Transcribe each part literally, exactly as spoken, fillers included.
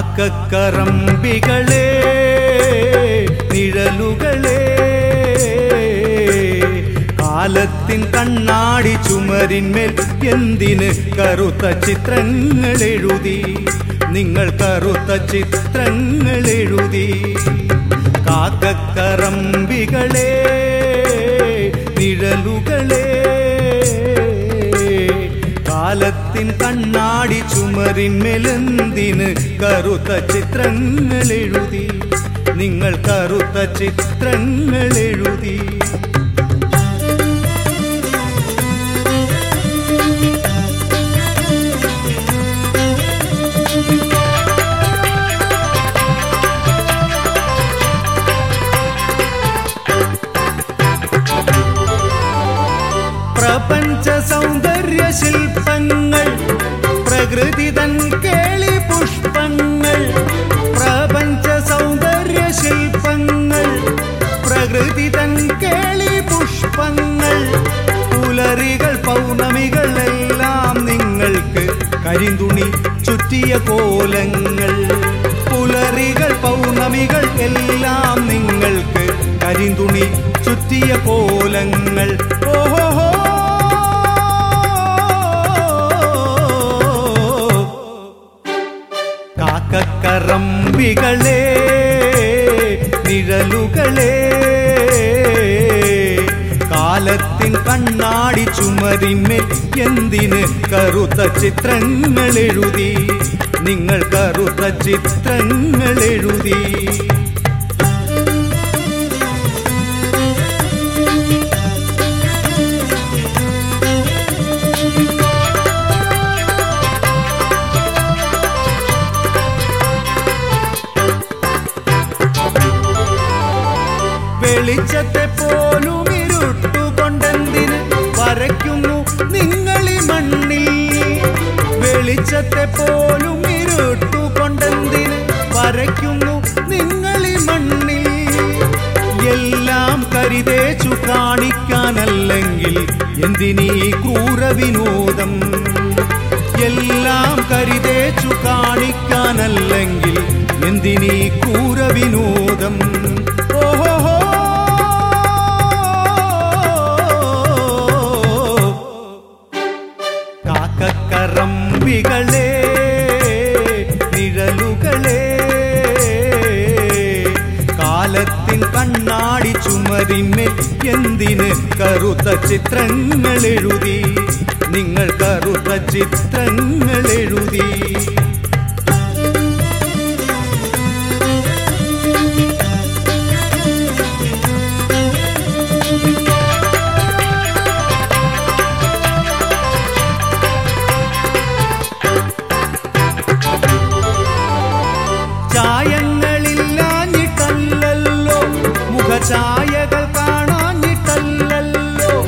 കാക്കക്കറമ്പികളെ നിഴലുകളെ കാലത്തിൻ കണ്ണാടി ചുമരിന്മേൽ എന്തിന് കറുത്ത ചിത്രങ്ങൾ എഴുതി നിങ്ങൾ കറുത്ത ചിത്രങ്ങൾ എഴുതി കാക്കക്കറമ്പികളെ നിഴലുകളെ കാലത്തിൻ കണ്ണാടി ചുമരിന്മേലെന്തിന് കറുത്ത ചിത്രങ്ങൾ എഴുതി നിങ്ങൾ കറുത്ത ചിത്രങ്ങൾ എഴുതി പ്രപഞ്ച സൗന്ദര്യ ശില്പങ്ങൾ പ്രകൃതി തൻ കേളി പുഷ്പങ്ങൾ പ്രപഞ്ച സൗന്ദര്യ ശില്പങ്ങൾ പ്രകൃതി തൻ കേളി പുഷ്പങ്ങൾ പുലരികൾ പൗർണമികൾ എല്ലാം നിങ്ങൾക്ക് കരിന്തുണി ചുറ്റിയ കോലങ്ങൾ പുലരികൾ പൗർണമികൾ എല്ലാം നിങ്ങൾക്ക് കരിന്തുണി ചുറ്റിയ കോലങ്ങൾ ഓഹോ കാക്കക്കറമ്പികളെ നിഴലുകളെ കാലത്തിൻ കണ്ണാടി ചുമരിന്മേൽ എന്തിന് കറുത്ത ചിത്രങ്ങൾ എഴുതി നിങ്ങൾ കറുത്ത ചിത്രങ്ങൾ എഴുതി വെളിച്ചത്തെ പോലും ഇരുട്ടുകൊണ്ടെന്തിന് വരയ്ക്കുന്നു നിങ്ങളി മണ്ണിൽ വെളിച്ചത്തെ പോലും ഇരുട്ടുകൊണ്ടെന്തിന് വരയ്ക്കുന്നു നിങ്ങളി മണ്ണിൽ എല്ലാം കരുതേച്ചു കാണിക്കാനല്ലെങ്കിൽ എന്തിനീ ക്രൂരവിനോദം എല്ലാം കരുതേച്ചു കാണിക്കാനല്ലെങ്കിൽ എന്തിനീ ക്രൂരവിനോദം ഓഹോ കാക്കക്കറമ്പികളെ നിഴലുകളെ കാലത്തിൻ കണ്ണാടി ചുമരിന്മേൽ എന്തിന് കറുത്ത ചിത്രങ്ങൾ എഴുതി നിങ്ങൾ കറുത്ത ചിത്രങ്ങൾ എഴുതി ചായങ്ങളില്ലാഞ്ഞിട്ടല്ലോ മുഖഛായകൾ കാണാഞ്ഞിട്ടല്ലോ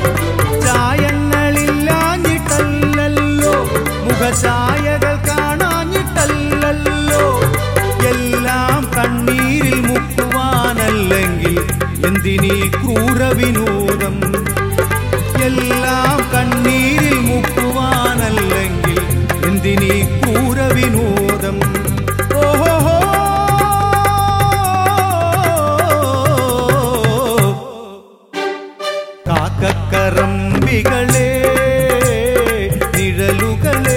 ചായങ്ങളില്ലാഞ്ഞിട്ടല്ലോ മുഖഛായകൾ കാണാഞ്ഞിട്ടല്ലോ എല്ലാം കണ്ണീരിൽ മുക്കുവാനല്ലെങ്കിൽ എന്തിനീ ക്രൂരവിനോദം എല്ലാം കണ്ണീരിൽ മുക്കുവാനല്ലെങ്കിൽ എന്തിനീ ക്രൂരവിനോദം ഓഹോ കാക്കക്കറമ്പികളെ നിഴലുകളെ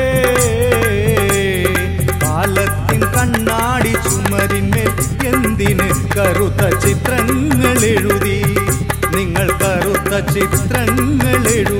കാലത്തിൻ കണ്ണാടി ചുമരിന്മേൽ എന്തിന് കറുത്ത ചിത്രങ്ങൾ എഴുതി നിങ്ങൾ കറുത്ത ചിത്രങ്ങൾ എഴുതി